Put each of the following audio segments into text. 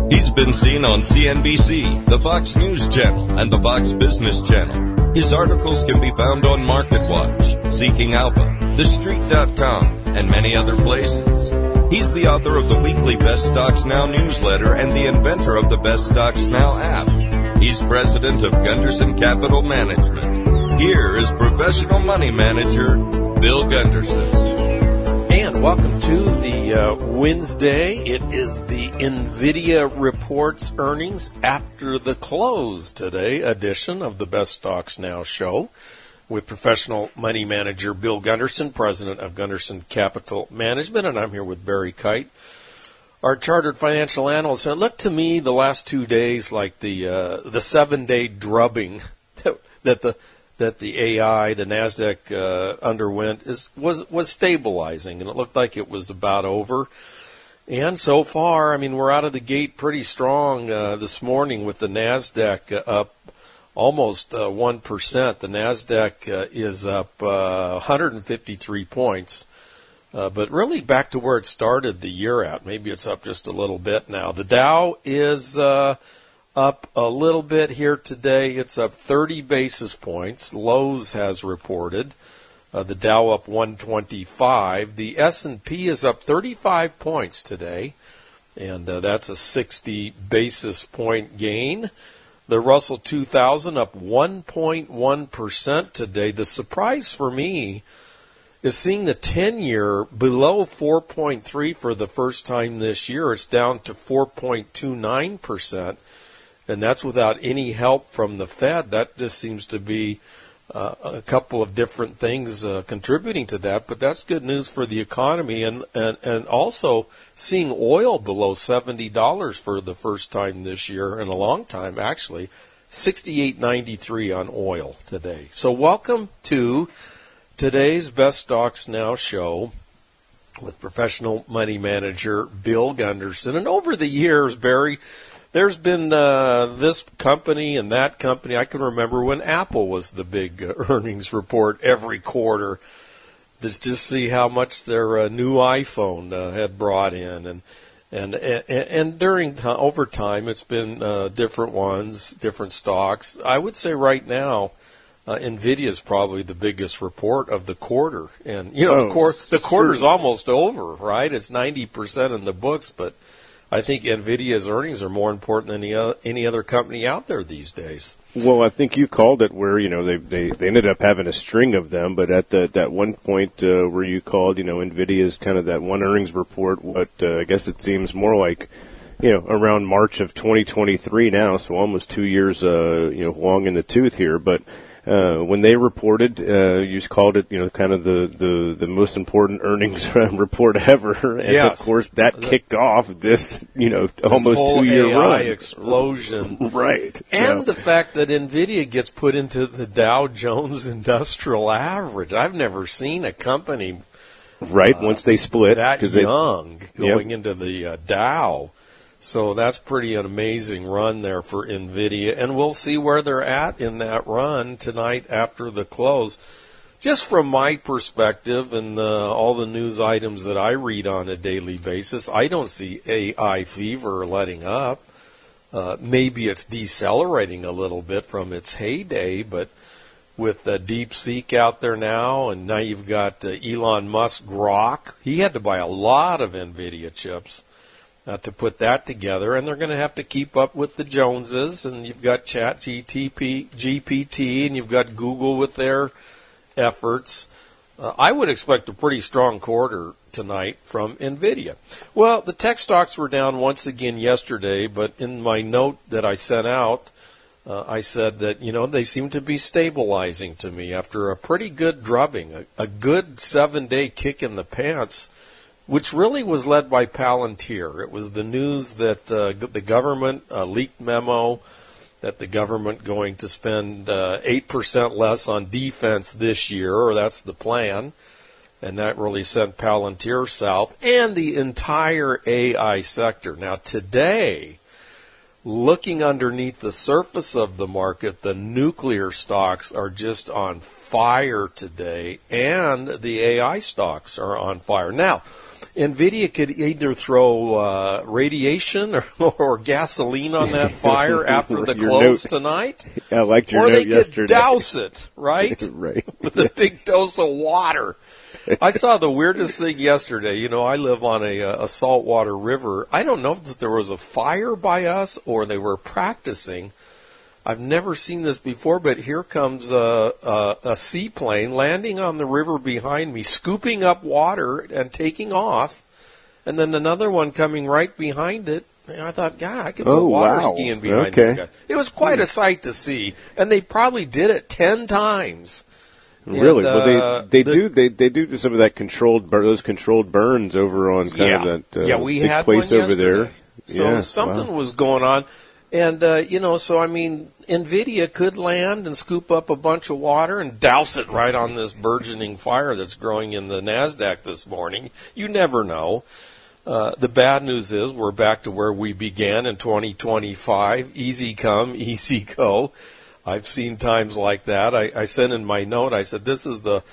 He's been seen on CNBC, the Fox News Channel, and the Fox Business Channel. His articles can be found on MarketWatch, Seeking Alpha, TheStreet.com, and many other places. He's the author of the weekly Best Stocks Now newsletter and the inventor of the Best Stocks Now app. He's president of Gunderson Capital Management. Here is professional money manager, Bill Gunderson. And welcome to the Wednesday. It is the NVIDIA Reports Earnings After the Close today edition of the Best Stocks Now show with professional money manager Bill Gunderson, president of Gunderson Capital Management, and I'm here with Barry Kite, our chartered financial analyst. And it looked to me the last 2 days like the 7-day drubbing that the AI, the Nasdaq underwent was stabilizing, and it looked like it was about over. And so far, I mean, we're out of the gate pretty strong this morning with the Nasdaq up almost 1%. The Nasdaq is up 153 points, but really back to where it started the year at. Maybe it's up just a little bit now. The Dow is up a little bit here today. It's up 30 basis points. Lowe's has reported. The Dow up 125. The S&P is up 35 points today, and that's a 60 basis point gain. The Russell 2000 up 1.1% today. The surprise for me is seeing the 10-year below 4.3 for the first time this year. It's down to 4.29%, and that's without any help from the Fed. That just seems to be a couple of different things contributing to that, but that's good news for the economy, and also seeing oil below $70 for the first time this year in a long time, actually, $68.93 on oil today. So welcome to today's Best Stocks Now show with professional money manager Bill Gunderson. And over the years, Barry, there's been this company and that company. I can remember when Apple was the big earnings report every quarter to just see how much their new iPhone had brought in, and during over time it's been different ones, different stocks. I would say right now, NVIDIA is probably the biggest report of the quarter, and the quarter's almost over, right? It's 90% in the books, but I think NVIDIA's earnings are more important than any other company out there these days. Well, I think you called it where, they ended up having a string of them, but at that one point where you called, NVIDIA's kind of that one earnings report, what I guess it seems more like, around March of 2023 now, so almost 2 years, long in the tooth here, but when they reported, you just called it, kind of the most important earnings report ever. And yes. Of course, that kicked off this, almost 2 year AI run. explosion. Right. And the fact that NVIDIA gets put into the Dow Jones Industrial Average. I've never seen a company once they split. That young going into the Dow. So that's pretty an amazing run there for NVIDIA, and we'll see where they're at in that run tonight after the close. Just from my perspective and all the news items that I read on a daily basis, I don't see AI fever letting up. Maybe it's decelerating a little bit from its heyday, but with DeepSeek out there now, and now you've got Elon Musk Grok. He had to buy a lot of NVIDIA chips to put that together, and they're going to have to keep up with the Joneses, and you've got GPT, and you've got Google with their efforts. I would expect a pretty strong quarter tonight from NVIDIA. Well, the tech stocks were down once again yesterday, but in my note that I sent out, I said that, they seem to be stabilizing to me after a pretty good drubbing, a good 7-day kick in the pants, which really was led by Palantir. It was the news that the government, a leaked memo, that the government going to spend 8% less on defense this year, or that's the plan, and that really sent Palantir south, and the entire AI sector. Now today, looking underneath the surface of the market, the nuclear stocks are just on fire today, and the AI stocks are on fire. Now, NVIDIA could either throw radiation or gasoline on that fire after the close tonight. I liked your or note they yesterday. could douse it, right? Right. With a big dose of water. I saw the weirdest thing yesterday. You know, I live on a saltwater river. I don't know if there was a fire by us or they were practicing. I've never seen this before, but here comes a seaplane landing on the river behind me, scooping up water and taking off, and then another one coming right behind it. And I thought, God, I could go water skiing behind these guys. It was quite a sight to see, and they probably did it 10 times. Really? And, they do some of that those controlled burns over on kind of that we big had place one over there. So something was going on. And, so I mean, NVIDIA could land and scoop up a bunch of water and douse it right on this burgeoning fire that's growing in the NASDAQ this morning. You never know. The bad news is we're back to where we began in 2025. Easy come, easy go. I've seen times like that. I said in my note, I said, this is the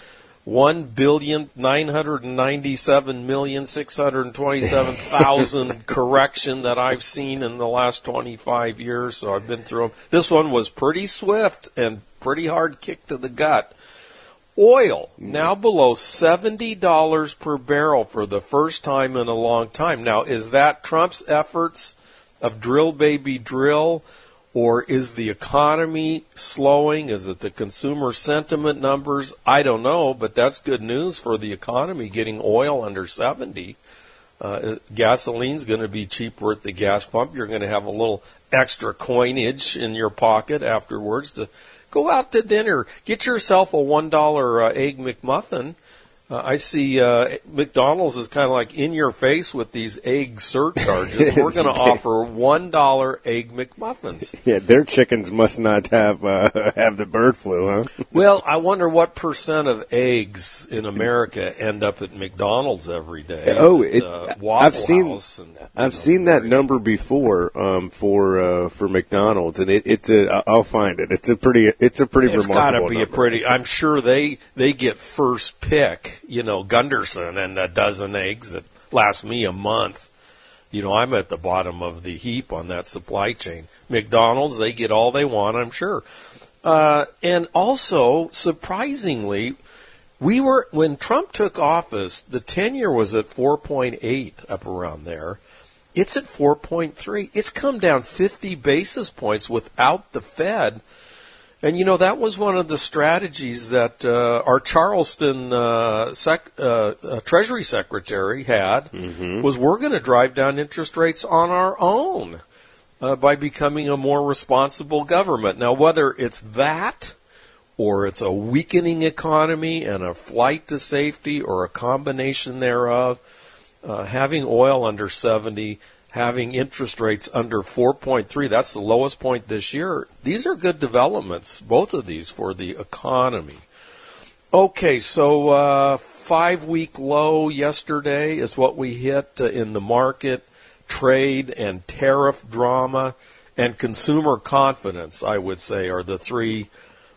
1,997,627,000 correction that I've seen in the last 25 years. So I've been through them. This one was pretty swift and pretty hard kick to the gut. Oil now below $70 per barrel for the first time in a long time. Now, is that Trump's efforts of drill, baby, drill? Or is the economy slowing? Is it the consumer sentiment numbers? I don't know, but that's good news for the economy, getting oil under 70. Gasoline's going to be cheaper at the gas pump. You're going to have a little extra coinage in your pocket afterwards to go out to dinner. Get yourself a $1 Egg McMuffin. I see McDonald's is kind of like in your face with these egg surcharges. We're going to offer $1 Egg McMuffins. Yeah, their chickens must not have the bird flu, huh? Well, I wonder what percent of eggs in America end up at McDonald's every day. Waffle House. I've seen that number before for McDonald's, and I'll find it. It's a pretty remarkable number. It's got to be I'm sure they get first pick. Gunderson and a dozen eggs that last me a month. I'm at the bottom of the heap on that supply chain. McDonald's, they get all they want, I'm sure. And also, surprisingly, when Trump took office, the 10-year was at 4.8 up around there. It's at 4.3. It's come down 50 basis points without the Fed. And, that was one of the strategies that our Charleston Treasury Secretary had, was we're going to drive down interest rates on our own by becoming a more responsible government. Now, whether it's that or it's a weakening economy and a flight to safety or a combination thereof, having oil under 70, having interest rates under 4.3, that's the lowest point this year. These are good developments, both of these, for the economy. Okay, so 5-week low yesterday is what we hit in the market. Trade and tariff drama and consumer confidence, I would say, are the three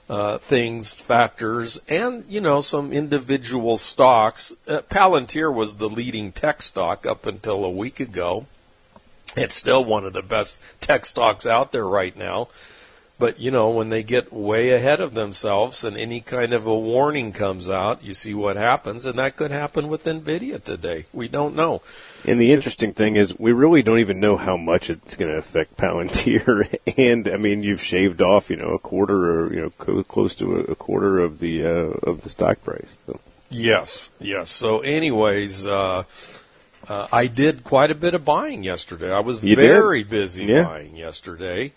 factors. And, some individual stocks. Palantir was the leading tech stock up until a week ago. It's still one of the best tech stocks out there right now. But, when they get way ahead of themselves and any kind of a warning comes out, you see what happens. And that could happen with NVIDIA today. We don't know. And the interesting thing is we really don't even know how much it's going to affect Palantir. And, I mean, you've shaved off, a quarter or, close to a quarter of the stock price. So. Yes. So anyways, I did quite a bit of buying yesterday. I was very busy buying yesterday.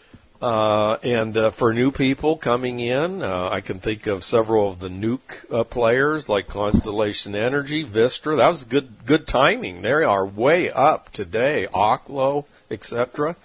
And for new people coming in, I can think of several of the nuke players like Constellation Energy, Vistra. That was good timing. They are way up today. Oklo, etc.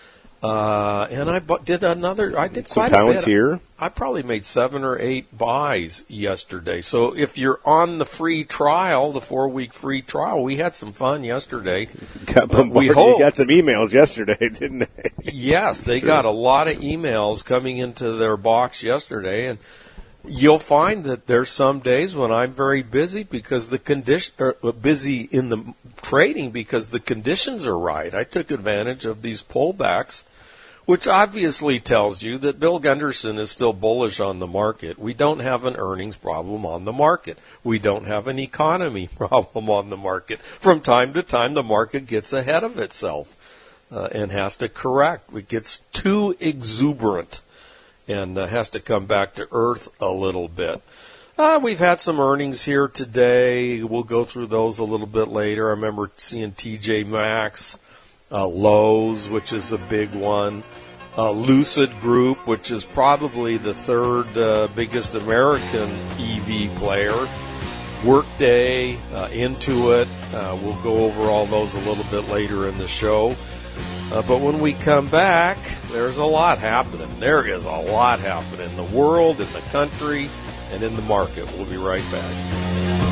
And I did quite a bit. I probably made 7 or 8 buys yesterday. So if you're on the free trial, the 4-week free trial, we had some fun yesterday. You got some emails yesterday, didn't they? Yes, they got a lot of emails coming into their box yesterday, and you'll find that there's some days when I'm very busy because busy in the trading because the conditions are right. I took advantage of these pullbacks, which obviously tells you that Bill Gunderson is still bullish on the market. We don't have an earnings problem on the market. We don't have an economy problem on the market. From time to time, the market gets ahead of itself and has to correct. It gets too exuberant and has to come back to earth a little bit. We've had some earnings here today. We'll go through those a little bit later. I remember seeing TJ Maxx, Lowe's, which is a big one, Lucid Group, which is probably the third biggest American EV player, Workday, Intuit. We'll go over all those a little bit later in the show. But when we come back, there's a lot happening. There is a lot happening in the world, in the country, and in the market. We'll be right back.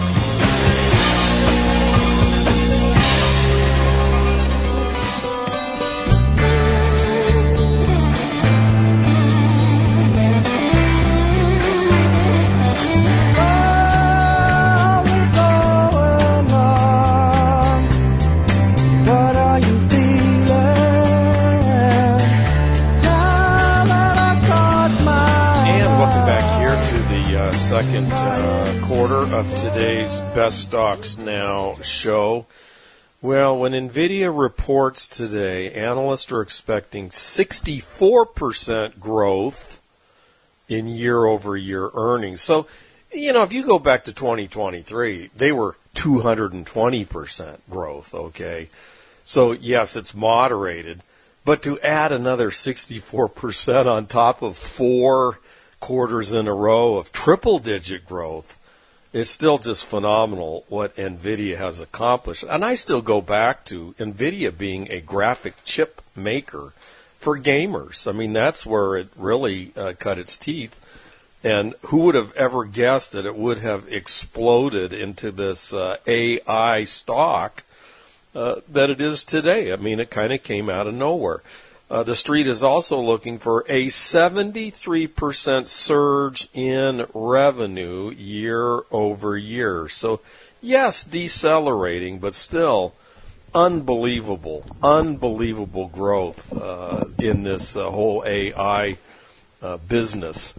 Second quarter of today's Best Stocks Now show. Well, when NVIDIA reports today, analysts are expecting 64% growth in year-over-year earnings. So, if you go back to 2023, they were 220% growth, okay? So, yes, it's moderated. But to add another 64% on top of 4 quarters in a row of triple-digit growth, it's still just phenomenal what NVIDIA has accomplished. And I still go back to NVIDIA being a graphic chip maker for gamers. I mean, that's where it really cut its teeth. And who would have ever guessed that it would have exploded into this AI stock that it is today? I mean, it kind of came out of nowhere. The street is also looking for a 73% surge in revenue year over year. So, yes, decelerating, but still unbelievable growth in this whole AI business.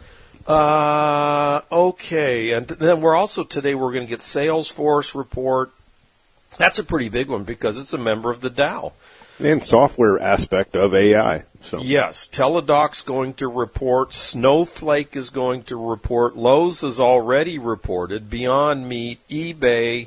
Okay, and then we're going to get Salesforce report. That's a pretty big one because it's a member of the Dow. And software aspect of AI. So. Yes, Teladoc's going to report. Snowflake is going to report. Lowe's has already reported. Beyond Meat, eBay,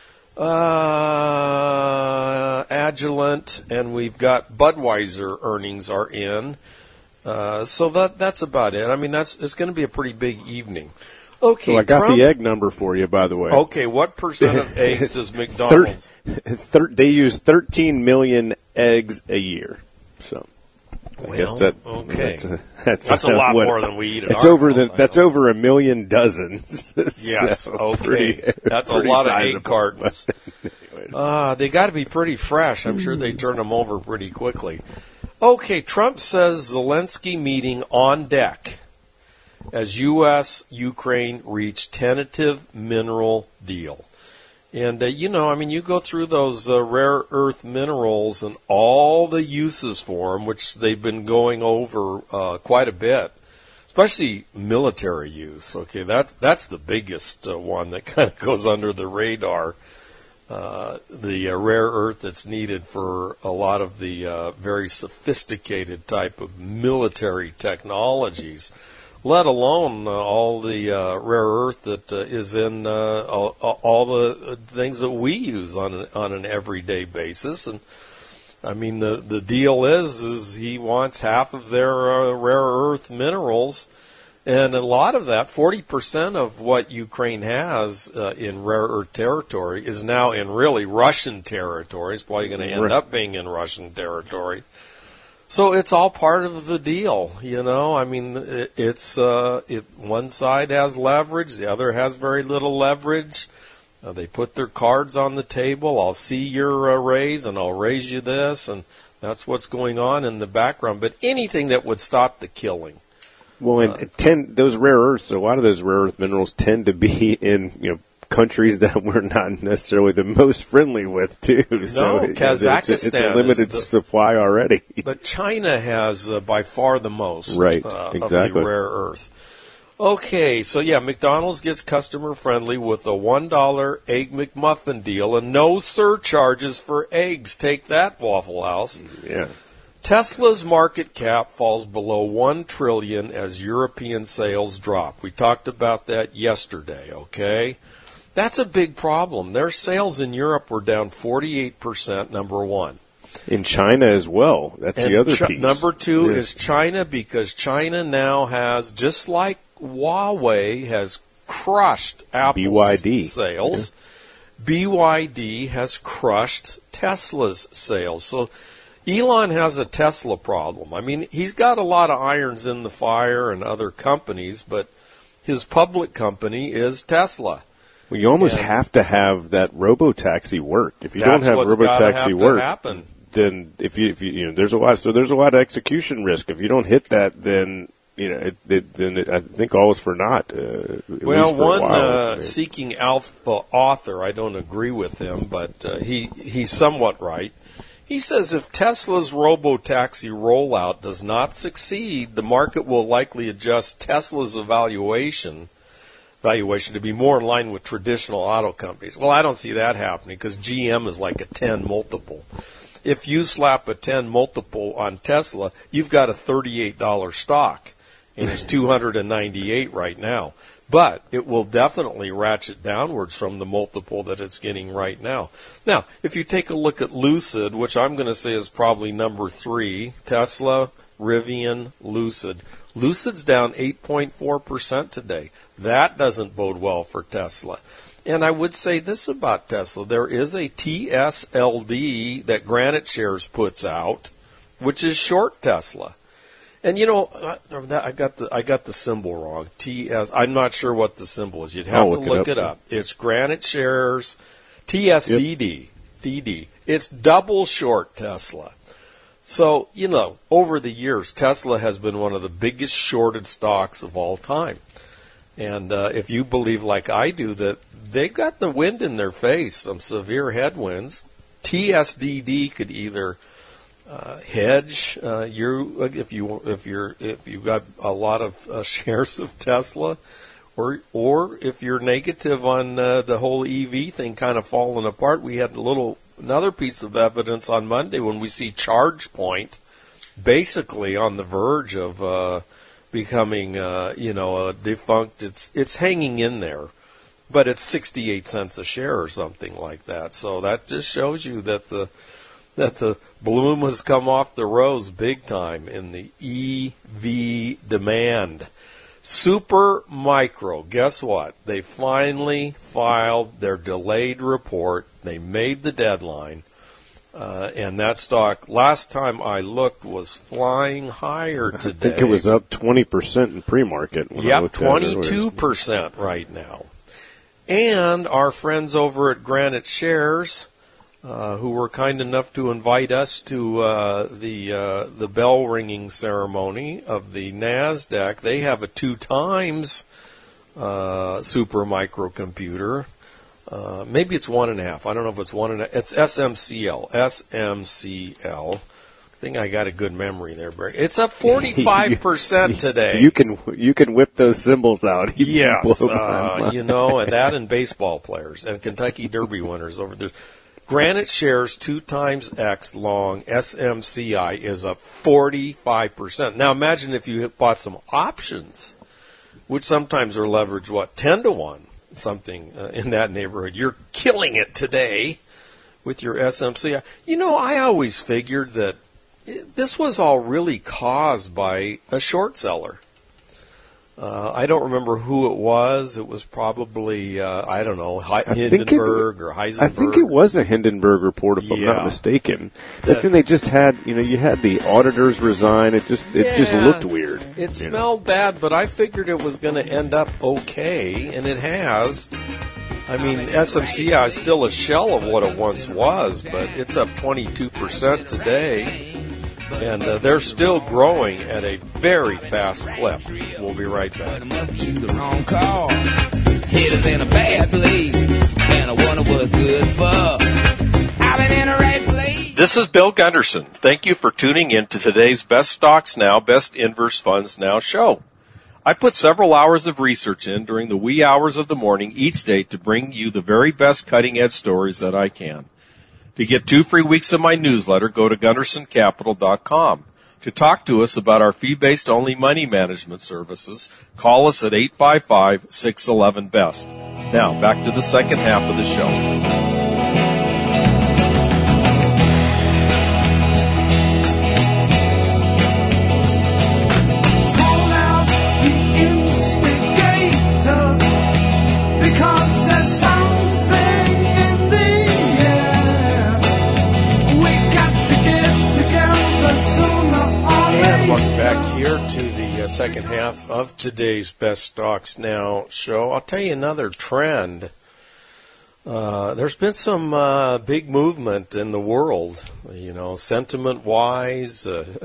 Agilent, and we've got Budweiser earnings are in. So that's about it. I mean, it's going to be a pretty big evening. Okay, so I got the egg number for you, by the way. Okay, what percent of eggs does McDonald's? They use 13 million eggs a year. So I guess that's a lot more than we eat at our house. That's over a million dozens. Yes, so okay. That's a lot of egg cartons. They got to be pretty fresh. I'm sure they turn them over pretty quickly. Okay, Trump says Zelensky meeting on deck as U.S.-Ukraine reach tentative mineral deal. And, you go through those rare earth minerals and all the uses for them, which they've been going over quite a bit, especially military use. Okay, that's the biggest one that kind of goes under the radar, the rare earth that's needed for a lot of the very sophisticated type of military technologies, let alone all the rare earth that is in all the things that we use on an everyday basis. And I mean, the deal is he wants half of their rare earth minerals, and a lot of that, 40% of what Ukraine has in rare earth territory is now in really Russian territory. It's probably going to end up being in Russian territory. So it's all part of the deal, I mean, one side has leverage, the other has very little leverage. They put their cards on the table. I'll see your raise, and I'll raise you this, and that's what's going on in the background. But anything that would stop the killing, Well, and those rare earths, a lot of those rare earth minerals tend to be in countries that we're not necessarily the most friendly with, too. So Kazakhstan. It's a limited supply already. But China has by far the most right, of exactly. the rare earth. Okay, so McDonald's gets customer friendly with a $1 Egg McMuffin deal and no surcharges for eggs. Take that, Waffle House. Yeah. Tesla's market cap falls below $1 trillion as European sales drop. We talked about that yesterday, okay? That's a big problem. Their sales in Europe were down 48%, number one. In China as well. That's the other piece. Number two is China, because China now has, just like Huawei has crushed Apple's BYD sales, BYD has crushed Tesla's sales. So Elon has a Tesla problem. I mean, he's got a lot of irons in the fire and other companies, but his public company is Tesla. Well, you almost have to have that robotaxi work. If you don't have robotaxi work, then if you there's a lot of execution risk. If you don't hit that, then I think all is for naught. Well, one Seeking Alpha author, I don't agree with him, but he's somewhat right. He says if Tesla's robotaxi rollout does not succeed, the market will likely adjust Tesla's valuation to be more in line with traditional auto companies. Well, I don't see that happening because GM is like a 10 multiple. If you slap a 10 multiple on Tesla, you've got a $38 stock, and it's $298 right now. But it will definitely ratchet downwards from the multiple that it's getting right now. Now, if you take a look at Lucid, which I'm going to say is probably number 3, Tesla, Rivian, Lucid. Lucid's down 8.4% today. That doesn't bode well for Tesla. And I would say this about Tesla. There is a TSLD that Granite Shares puts out, which is short Tesla. And I got the symbol wrong. I'm not sure what the symbol is. You'd have to look it up. It's Granite Shares, TSDD. DD. It's double short Tesla. So, over the years, Tesla has been one of the biggest shorted stocks of all time. And if you believe, like I do, that they've got the wind in their face, some severe headwinds, TSDD could either hedge if you got a lot of shares of Tesla, or if you're negative on the whole EV thing kind of falling apart. We had another piece of evidence on Monday when we see ChargePoint basically on the verge of becoming a defunct. It's hanging in there, but it's 68 cents a share or something like that. So that just shows you that the bloom has come off the rose big time in the EV demand. Super Micro, guess what? They finally filed their delayed report. They made the deadline. And that stock, last time I looked, was flying higher today. I think it was up 20% in pre-market. Yeah, 22% right now. And our friends over at Granite Shares, who were kind enough to invite us to the bell ringing ceremony of the NASDAQ, they have a 2 times super microcomputer. Maybe it's 1.5. I don't know if it's 1.5. It's SMCL. SMCL. I think I got a good memory there, Barry. It's up 45% today. You can whip those symbols out. Yes, and that and baseball players and Kentucky Derby winners over there. Granite Shares 2 times X long SMCI is up 45%. Now imagine if you bought some options, which sometimes are leveraged, 10 to 1, something in that neighborhood. You're killing it today with your SMCI. I always figured that this was all really caused by a short seller. I don't remember who it was. It was probably, Hindenburg or Heisenberg. I think it was a Hindenburg report, if I'm not mistaken. But then they just had, you had the auditors resign. It just looked weird. It smelled bad, but I figured it was going to end up okay, and it has. I mean, SMCI is still a shell of what it once was, but it's up 22% today. And they're still growing at a very fast clip. We'll be right back. Hit us in a bad place, and I wonder what's good for. I've been in the right place. This is Bill Gunderson. Thank you for tuning in to today's Best Stocks Now, Best Inverse Funds Now show. I put several hours of research in during the wee hours of the morning each day to bring you the very best cutting-edge stories that I can. To get 2 free weeks of my newsletter, go to GundersonCapital.com. To talk to us about our fee-based only money management services, call us at 855-611-BEST. Now, back to the second half of the show. Welcome back here to the second half of today's Best Stocks Now show. I'll tell you another trend. There's been some big movement in the world, sentiment-wise,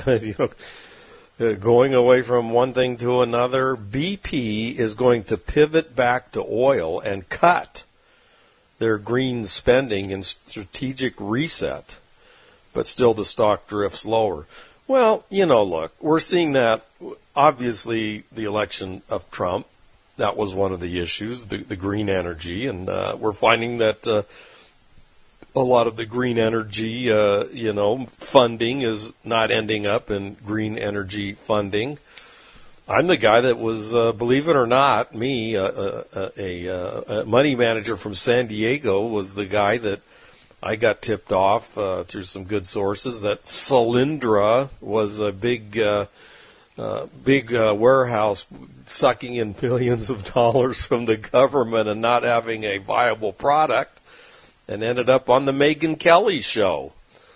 going away from one thing to another. BP is going to pivot back to oil and cut their green spending in strategic reset, but still the stock drifts lower. Well, look, we're seeing that, obviously, the election of Trump, that was one of the issues, the green energy, and we're finding that a lot of the green energy, funding is not ending up in green energy funding. I'm the guy that was, believe it or not, me, a money manager from San Diego, was the guy that I got tipped off through some good sources that Solyndra was a big warehouse sucking in billions of dollars from the government and not having a viable product, and ended up on the Megyn Kelly show,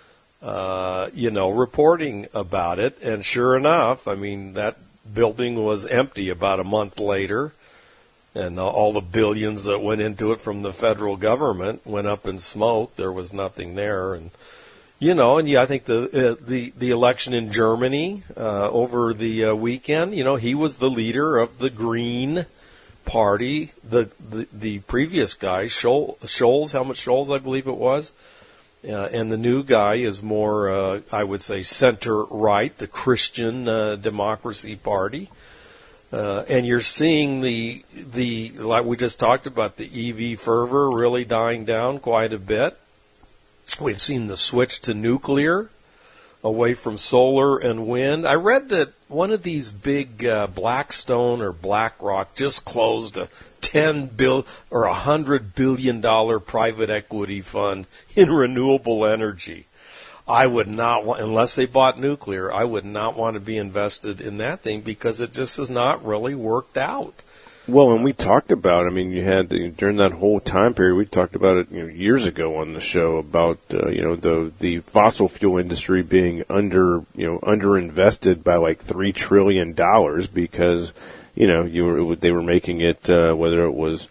reporting about it. And sure enough, that building was empty about a month later. And all the billions that went into it from the federal government went up in smoke. There was nothing there, and I think the election in Germany over the weekend. He was the leader of the Green Party. The previous guy, Scholz, Helmut Scholz, I believe it was, and the new guy is more, I would say, center right, the Christian Democracy Party. And you're seeing the like we just talked about, the EV fervor really dying down quite a bit. We've seen the switch to nuclear away from solar and wind. I read that one of these big Blackstone or BlackRock just closed a $10 billion or $100 billion private equity fund in renewable energy. I would not want, unless they bought nuclear, I would not want to be invested in that thing because it just has not really worked out. Well, and we talked about, you had, during that whole time period, we talked about it, years ago on the show about, the fossil fuel industry being underinvested by like $3 trillion because, they were making it, whether it was,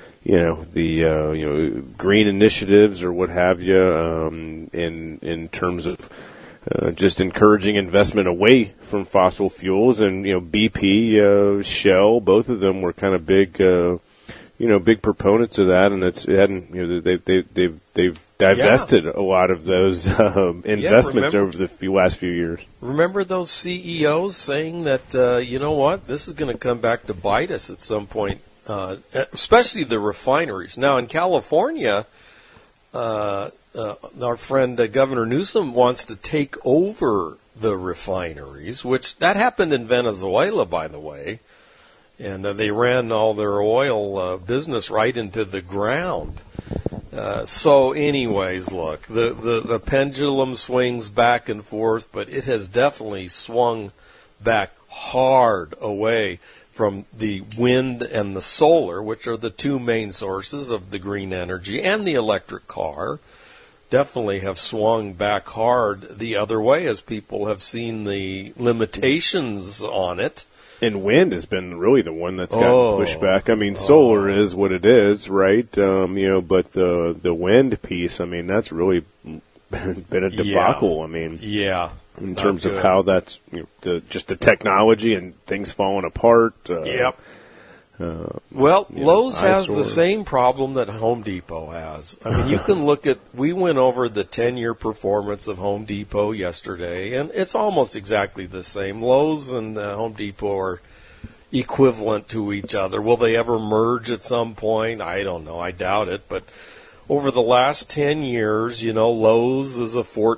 the green initiatives or what have you, in terms of just encouraging investment away from fossil fuels. And BP, Shell, both of them were kind of big, big proponents of that. And they've divested a lot of those investments over the last few years. Remember those CEOs saying that this is going to come back to bite us at some point. Especially the refineries. Now, in California, our friend Governor Newsom wants to take over the refineries, which that happened in Venezuela, by the way, and they ran all their oil business right into the ground. So anyways, look, the pendulum swings back and forth, but it has definitely swung back hard away from the wind and the solar, which are the two main sources of the green energy, and the electric car, definitely have swung back hard the other way as people have seen the limitations on it. And wind has been really the one that's gotten pushed back. Solar is what it is, right? But the wind piece, that's really been a debacle. Yeah. in terms of how that's just the technology and things falling apart. Yep. Lowe's has eyesore. the same problem that Home Depot has. I mean, you can look at, we went over the 10-year performance of Home Depot yesterday, and it's almost exactly the same. Lowe's and Home Depot are equivalent to each other. Will they ever merge at some point? I don't know. I doubt it. But over the last 10 years, Lowe's is a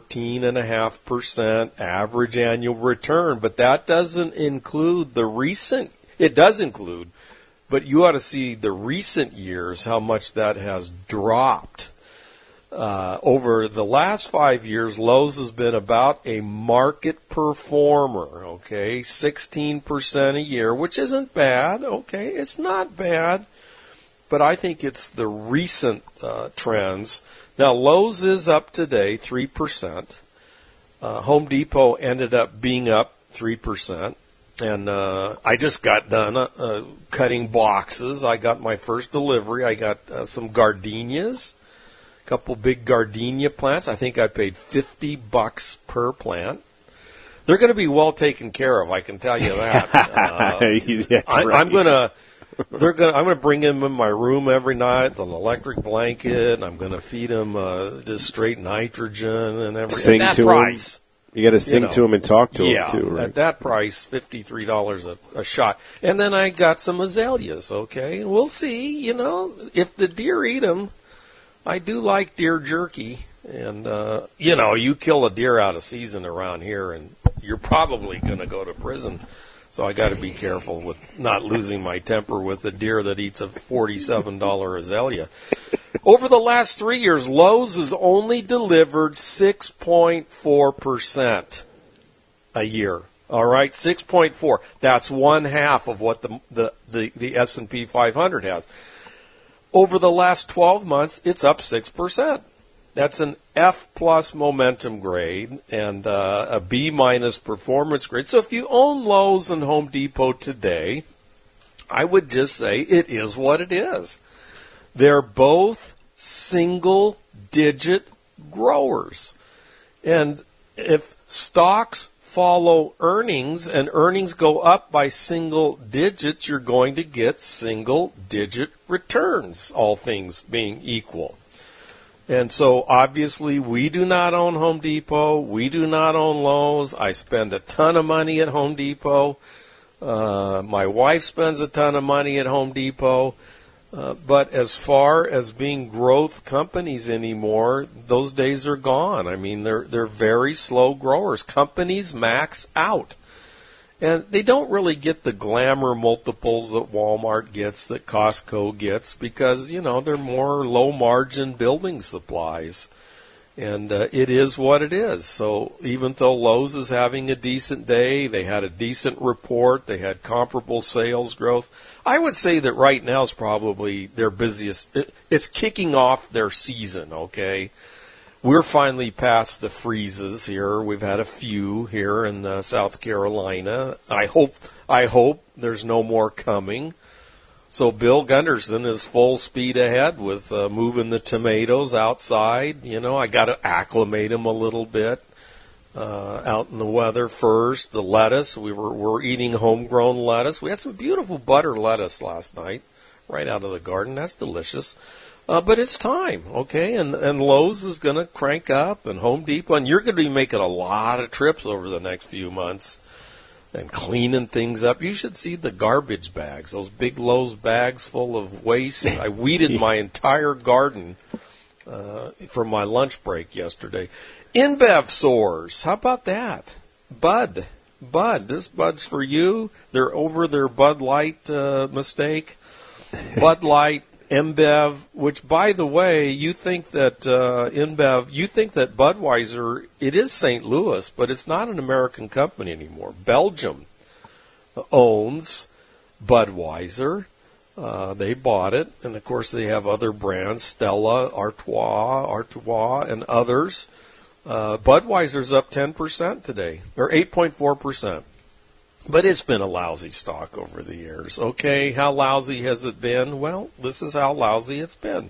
14.5% average annual return, but that doesn't include the recent. It does include. But you ought to see the recent years, how much that has dropped. Over the last 5 years, Lowe's has been about a market performer, okay, 16% a year, which isn't bad, okay, it's not bad. But I think it's the recent trends. Now, Lowe's is up today, 3%. Home Depot ended up being up 3%. And I just got done cutting boxes. I got my first delivery. I got some gardenias, a couple big gardenia plants. I think I paid $50 per plant. They're going to be well taken care of, I can tell you that. I'm going to bring them in my room every night with an electric blanket. I'm going to feed them just straight nitrogen and everything. At that price. You got to sing to them and talk to them, too, right? At that price, $53 a shot. And then I got some azaleas, okay? And we'll see, if the deer eat them. I do like deer jerky. And, you kill a deer out of season around here, and you're probably going to go to prison. So I got to be careful with not losing my temper with a deer that eats a $47 azalea. Over the last 3 years, Lowe's has only delivered 6.4% a year. All right, 6.4. That's one half of what the S&P 500 has. Over the last 12 months, it's up 6%. That's an F+ momentum grade and a B- performance grade. So if you own Lowe's and Home Depot today, I would just say it is what it is. They're both single-digit growers. And if stocks follow earnings and earnings go up by single digits, you're going to get single-digit returns, all things being equal. And so, obviously, we do not own Home Depot. We do not own Lowe's. I spend a ton of money at Home Depot. My wife spends a ton of money at Home Depot. But as far as being growth companies anymore, those days are gone. I mean, they're very slow growers. Companies max out. And they don't really get the glamour multiples that Walmart gets, that Costco gets, because, they're more low-margin building supplies. And it is what it is. So even though Lowe's is having a decent day, they had a decent report, they had comparable sales growth, I would say that right now is probably their busiest. It's kicking off their season, okay? We're finally past the freezes here. We've had a few here in South Carolina. I hope there's no more coming. So Bill Gunderson is full speed ahead with moving the tomatoes outside. I got to acclimate them a little bit out in the weather first. The lettuce, we're eating homegrown lettuce. We had some beautiful butter lettuce last night, right out of the garden. That's delicious. But it's time, okay? And Lowe's is going to crank up, and Home Depot, and you're going to be making a lot of trips over the next few months and cleaning things up. You should see the garbage bags, those big Lowe's bags full of waste. I weeded my entire garden for my lunch break yesterday. InBev soars. How about that? Bud. This Bud's for you. They're over their Bud Light mistake. Bud Light, InBev, which, by the way, you think that InBev, you think that Budweiser, it is St. Louis, but it's not an American company anymore. Belgium owns Budweiser. They bought it, and of course they have other brands, Stella, Artois, and others. Budweiser's up 10% today, or 8.4%. But it's been a lousy stock over the years. Okay, how lousy has it been? Well, this is how lousy it's been.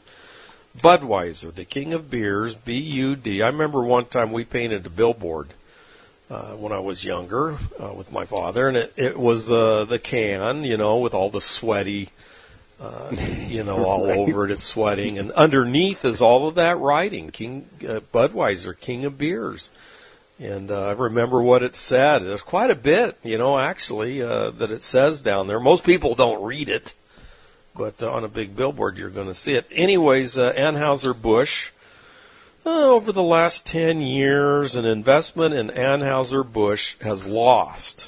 Budweiser, the king of beers, B-U-D. I remember one time we painted a billboard when I was younger with my father, and it was the can, with all the sweaty, all Right. over it. It's sweating, and underneath is all of that writing, Budweiser, King of Beers. And I remember what it said. There's quite a bit, actually, that it says down there. Most people don't read it, but on a big billboard you're going to see it. Anyways, Anheuser-Busch, over the last 10 years, an investment in Anheuser-Busch has lost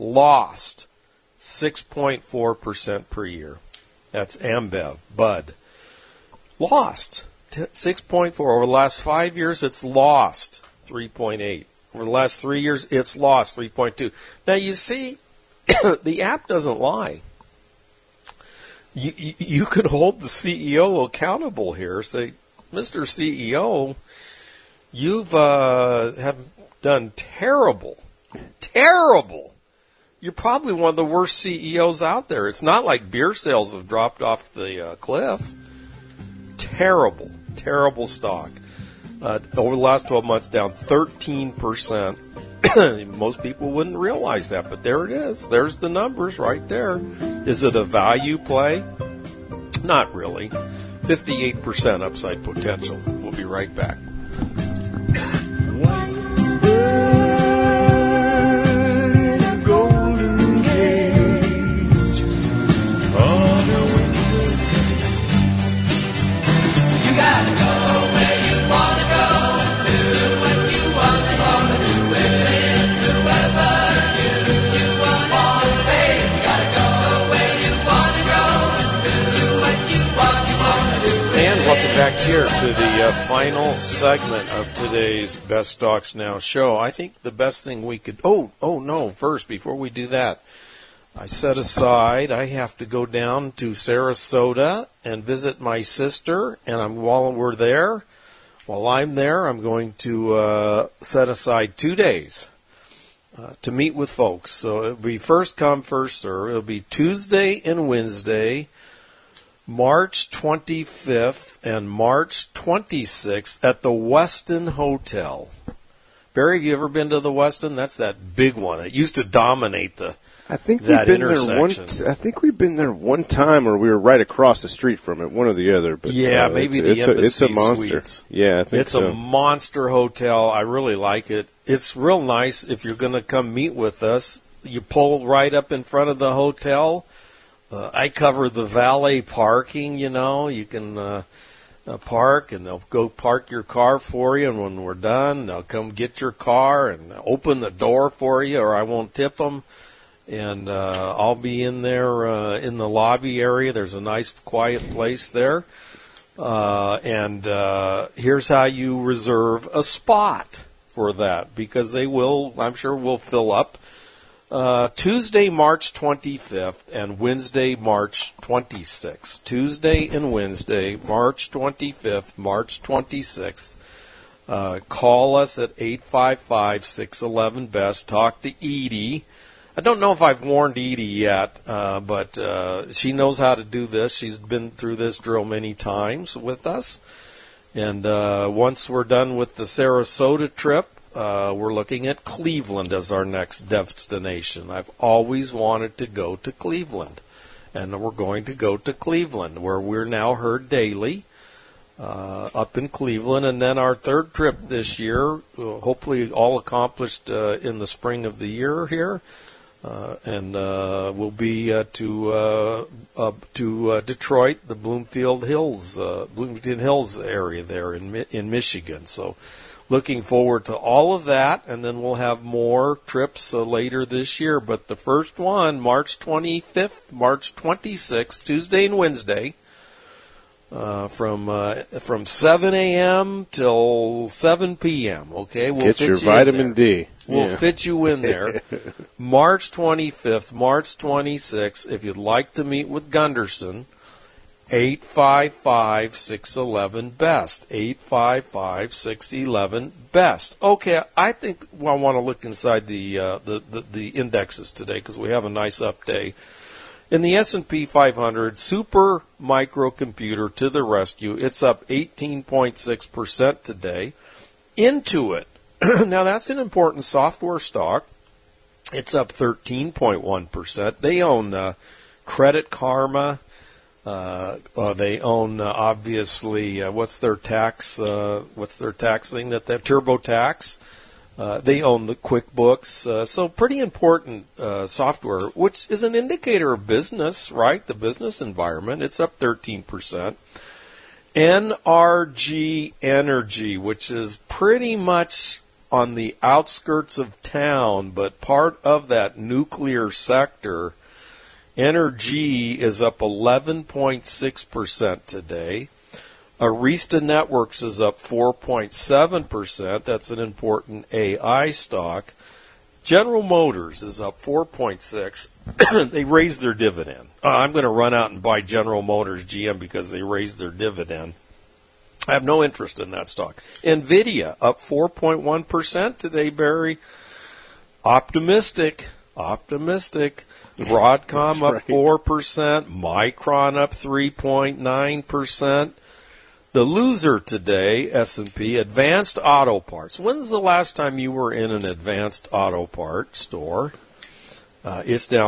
6.4% per year. That's AmBev, Bud. Lost 6.4. Over the last 5 years, it's lost 3.8. Over the last 3 years, it's lost 3.2. Now, you see, the app doesn't lie. You could hold the CEO accountable here. Say, Mr. CEO, you've have done terrible. You're probably one of the worst CEOs out there. It's not like beer sales have dropped off the cliff. Terrible stock. Over the last 12 months, down 13%. Most people wouldn't realize that, but there it is. There's the numbers right there. Is it a value play? Not really. 58% upside potential. We'll be right back. Back here to the final segment of today's Best Stocks Now show. I think the best thing we could... First, before we do that, I set aside, I have to go down to Sarasota and visit my sister, and while I'm there, I'm going to set aside 2 days to meet with folks. So it'll be first come, first serve. It'll be Tuesday and Wednesday, March 25th and March 26th at the Westin Hotel. Barry, have you ever been to the Westin? That's that big one. It used to dominate I think that we've been intersection. there I think we've been there one time, or we were right across the street from it, one or the other. But yeah, maybe the Embassy it's a monster. Suites. Yeah, I think it's so. a monster hotel. I really like it. It's real nice if you're going to come meet with us. You pull right up in front of the hotel. I cover the valet parking, You can park, and they'll go park your car for you. And when we're done, they'll come get your car and open the door for you, or I won't tip them. And I'll be in there in the lobby area. There's a nice, quiet place there. And here's how you reserve a spot for that, because they will, I'm sure, will fill up. Tuesday, March 25th and Wednesday, March 26th. Tuesday and Wednesday, March 25th, March 26th. Call us at 855-611-BEST. Talk to Edie. I don't know if I've warned Edie yet, but she knows how to do this. She's been through this drill many times with us. And once we're done with the Sarasota trip, we're looking at Cleveland as our next destination. I've always wanted to go to Cleveland, and we're going to go to Cleveland, where we're now heard daily up in Cleveland. And then our third trip this year, hopefully all accomplished in the spring of the year here, and we'll be to Detroit, the Bloomfield Hills area there in Michigan. So looking forward to all of that, and then we'll have more trips later this year. But the first one, March 25th, March 26th, Tuesday and Wednesday, from 7 a.m. till 7 p.m. Okay, we'll get fit your you vitamin in there. D. We'll fit you in there. March 25th, March 26th. If you'd like to meet with Gunderson, 855-611-BEST. 855-611-BEST. Okay, I think I want to look inside the indexes today because we have a nice up day. In the S&P 500, super microcomputer to the rescue. It's up 18.6% today. Intuit Now, that's an important software stock. It's up 13.1%. They own Credit Karma. They own, obviously, what's their tax thing that TurboTax? They own the QuickBooks. So pretty important software, which is an indicator of business, right? The business environment. It's up 13%. NRG Energy, which is pretty much on the outskirts of town, but part of that nuclear sector. Energy is up 11.6% today. Arista Networks is up 4.7%. That's an important AI stock. General Motors is up 4.6%. They raised their dividend. I'm going to run out and buy General Motors GM because they raised their dividend. I have no interest in that stock. NVIDIA up 4.1% today, Barry. Optimistic. Broadcom up 4%. Micron up 3.9%. The loser today, S&P, Advanced Auto Parts. When's the last time you were in an Advanced Auto Part store? It's down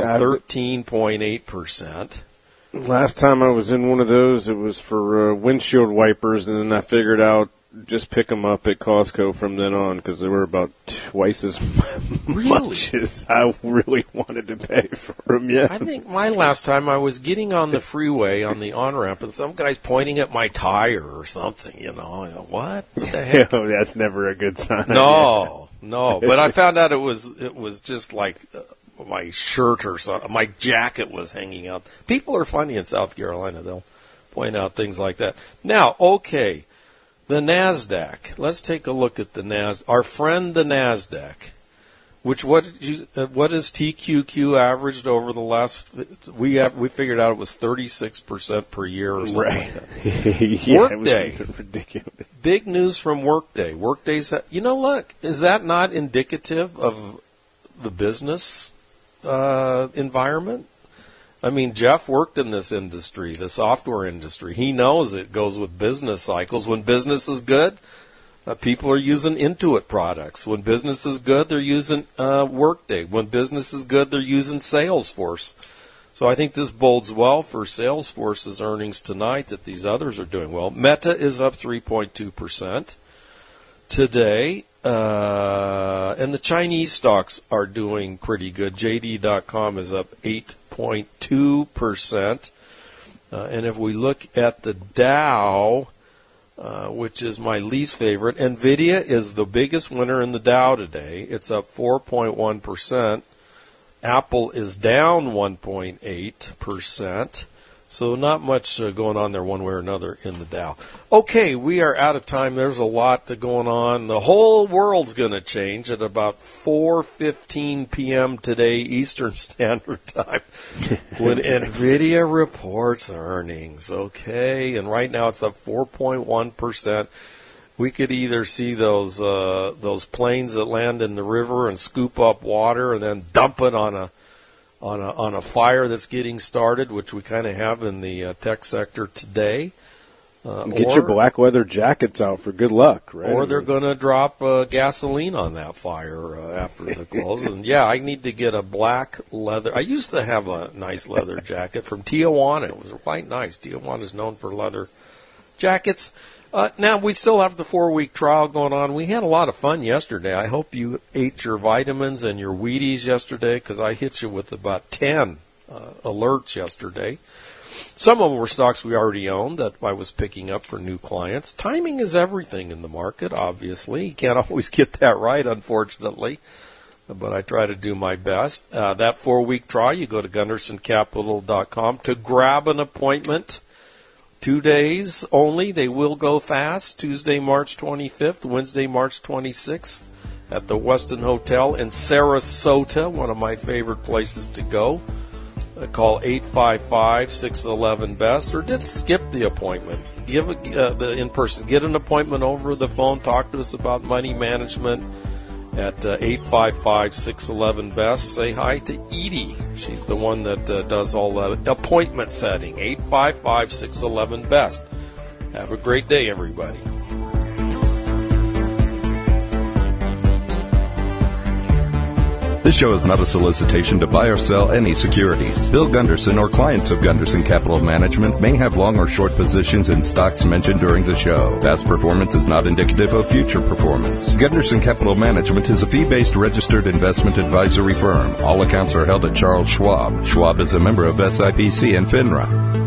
13.8%. Last time I was in one of those, it was for windshield wipers, and then I figured out just pick them up at Costco from then on because they were about twice as much as I really wanted to pay for them. Yeah, I think my last time I was getting on the freeway on the on-ramp and some guy's pointing at my tire or something, what the heck? That's never a good sign. No, but I found out it was just like my shirt or something. My jacket was hanging out. People are funny in South Carolina. They'll point out things like that. Now, okay. The NASDAQ. Let's take a look at the NASDAQ. Our friend, the NASDAQ. What is TQQ averaged over the last? We figured out it was 36% per year or something like that. Yeah, Workday. It was ridiculous. Big news from Workday. Workday's. Look, is that not indicative of the business environment? I mean, Jeff worked in this industry, the software industry. He knows it goes with business cycles. When business is good, people are using Intuit products. When business is good, they're using Workday. When business is good, they're using Salesforce. So I think this bodes well for Salesforce's earnings tonight that these others are doing well. Meta is up 3.2% today. And the Chinese stocks are doing pretty good. JD.com is up 8.2%. And if we look at the Dow, which is my least favorite, NVIDIA is the biggest winner in the Dow today. It's up 4.1%. Apple is down 1.8%. So not much going on there one way or another in the Dow. Okay, we are out of time. There's a lot going on. The whole world's going to change at about 4:15 p.m. today Eastern Standard Time when NVIDIA reports earnings. Okay, and right now it's up 4.1%. We could either see those planes that land in the river and scoop up water and then dump it on a fire that's getting started, which we kind of have in the tech sector today. Get your black leather jackets out for good luck, right? Or they're going to drop gasoline on that fire after the close. And, yeah, I need to get a black leather. I used to have a nice leather jacket from Tijuana. It was quite nice. Tijuana is known for leather jackets. Now, we still have the 4-week trial going on. We had a lot of fun yesterday. I hope you ate your vitamins and your Wheaties yesterday because I hit you with about 10 alerts yesterday. Some of them were stocks we already owned that I was picking up for new clients. Timing is everything in the market, obviously. You can't always get that right, unfortunately, but I try to do my best. That 4-week trial, you go to GundersonCapital.com to grab an appointment. 2 days only. They will go fast. Tuesday, March 25th, Wednesday, March 26th at the Westin Hotel in Sarasota, one of my favorite places to go. Call 855-611-BEST or just skip the appointment. Give the in-person. Get an appointment over the phone. Talk to us about money management at 855-611-BEST. Say hi to Edie. She's the one that does all the appointment setting. 855-611-BEST. Have a great day, everybody. This show is not a solicitation to buy or sell any securities. Bill Gunderson or clients of Gunderson Capital Management may have long or short positions in stocks mentioned during the show. Past performance is not indicative of future performance. Gunderson Capital Management is a fee-based registered investment advisory firm. All accounts are held at Charles Schwab. Schwab is a member of SIPC and FINRA.